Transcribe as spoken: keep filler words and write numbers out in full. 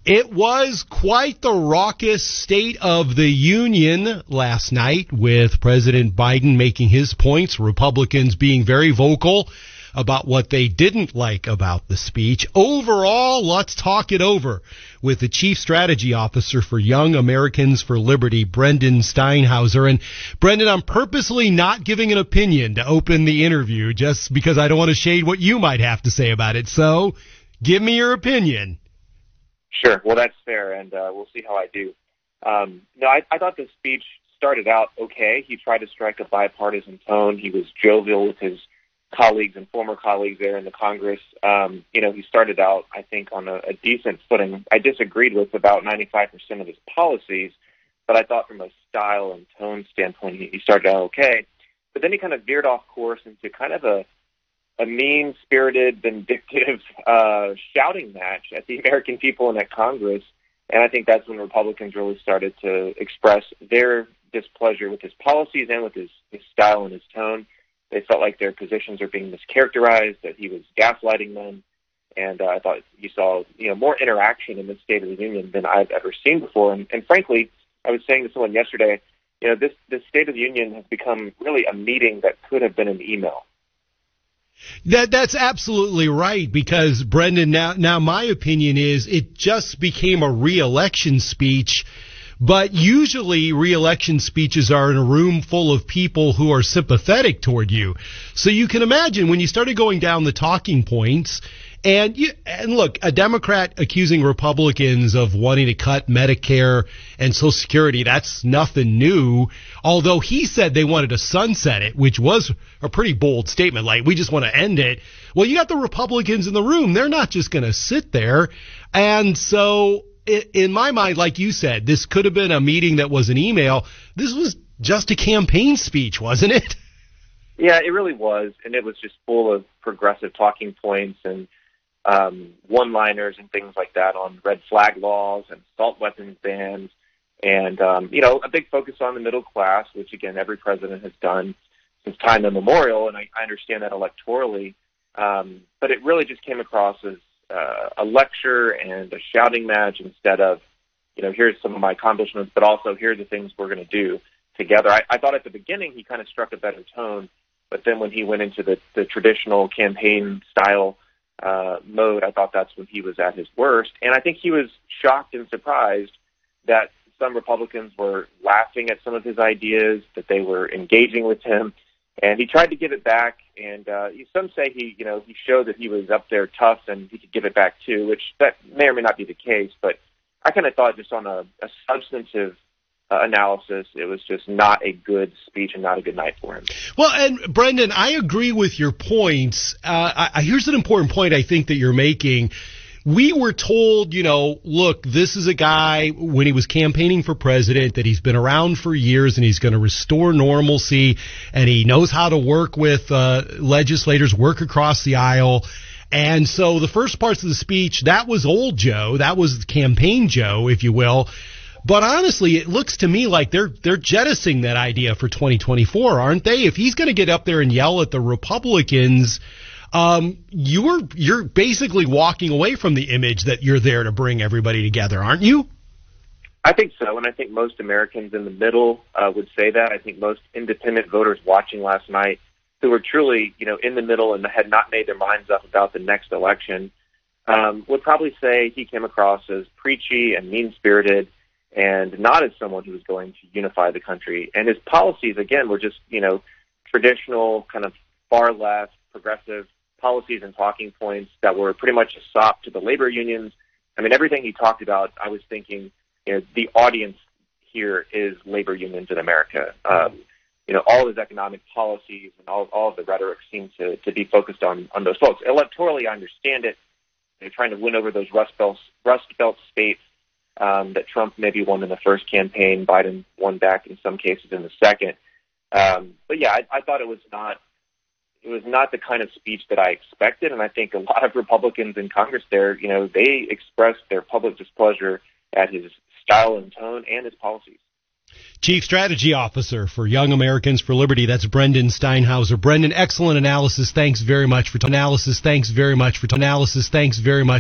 It was quite the raucous State of the Union last night, with President Biden making his points, Republicans being very vocal about what they didn't like about the speech. Overall, let's talk it over with the Chief Strategy Officer for Young Americans for Liberty, Brendan Steinhauser. And Brendan, I'm purposely not giving an opinion to open the interview just because I don't want to shade what you might have to say about it. So give me your opinion. Sure. Well, that's fair, and uh, we'll see how I do. Um, no, I, I thought the speech started out okay. He tried to strike a bipartisan tone. He was jovial with his colleagues and former colleagues there in the Congress. Um, you know, he started out, I think, on a, a decent footing. I disagreed with about ninety-five percent of his policies, but I thought from a style and tone standpoint, he, he started out okay. But then he kind of veered off course into kind of a a mean-spirited, vindictive uh, shouting match at the American people and at Congress. And I think that's when Republicans really started to express their displeasure with his policies and with his, his style and his tone. They felt like their positions are being mischaracterized, that he was gaslighting them. And uh, I thought you saw, you know, more interaction in the State of the Union than I've ever seen before. And, and frankly, I was saying to someone yesterday, you know, this, this State of the Union has become really a meeting that could have been an email. That that's absolutely right, because Brendan, now now my opinion is it just became a re-election speech, but usually re-election speeches are in a room full of people who are sympathetic toward you. So you can imagine when you started going down the talking points, and you, and look, a Democrat accusing Republicans of wanting to cut Medicare and Social Security, that's nothing new. Although he said they wanted to sunset it, which was a pretty bold statement, like we just want to end it. Well, you got the Republicans in the room. They're not just going to sit there. And so in my mind, like you said, this could have been a meeting that was an email. This was just a campaign speech, wasn't it? Yeah, it really was. And it was just full of progressive talking points and um, one-liners and things like that on red flag laws and assault weapons bans. And, um, you know, a big focus on the middle class, which, again, every president has done since time immemorial, and I, I understand that electorally. Um, but it really just came across as uh, a lecture and a shouting match instead of, you know, here's some of my accomplishments, but also here are the things we're going to do together. I, I thought at the beginning he kind of struck a better tone, but then when he went into the, the traditional campaign-style uh, mode, I thought that's when he was at his worst. And I think he was shocked and surprised that some Republicans were laughing at some of his ideas, that they were engaging with him, and he tried to give it back. And uh, some say he, you know, he showed that he was up there tough and he could give it back too, which that may or may not be the case. But I kind of thought just on a, a substantive uh, analysis, it was just not a good speech and not a good night for him. Well, and Brendan, I agree with your points. Uh, I, here's an important point I think that you're making. We were told, you know, look, this is a guy, when he was campaigning for president, that he's been around for years and he's going to restore normalcy and he knows how to work with uh, legislators, work across the aisle. And so the first parts of the speech, that was old Joe. That was campaign Joe, if you will. But honestly, it looks to me like they're they're jettisoning that idea for twenty twenty-four, aren't they? If he's going to get up there and yell at the Republicans, Um, you're you're basically walking away from the image that you're there to bring everybody together, aren't you? I think so, and I think most Americans in the middle uh, would say that. I think most independent voters watching last night who were truly, you know, in the middle and had not made their minds up about the next election um, would probably say he came across as preachy and mean-spirited and not as someone who was going to unify the country. And his policies, again, were just, you know, traditional kind of far-left, progressive policies and talking points that were pretty much a sop to the labor unions. I mean, everything he talked about, I was thinking, you know, the audience here is labor unions in America. Um, you know, all of his economic policies and all, all of the rhetoric seems to, to be focused on, on those folks. Electorally, I understand it. They're trying to win over those Rust Belt, Rust Belt states um, that Trump maybe won in the first campaign. Biden won back in some cases in the second. Um, but yeah, I, I thought it was not It was not the kind of speech that I expected, and I think a lot of Republicans in Congress there, you know, they expressed their public displeasure at his style and tone and his policies. Chief Strategy Officer for Young Americans for Liberty, that's Brendan Steinhauser. Brendan, excellent analysis. Thanks very much for t- analysis. Thanks very much for t- analysis. Thanks very much.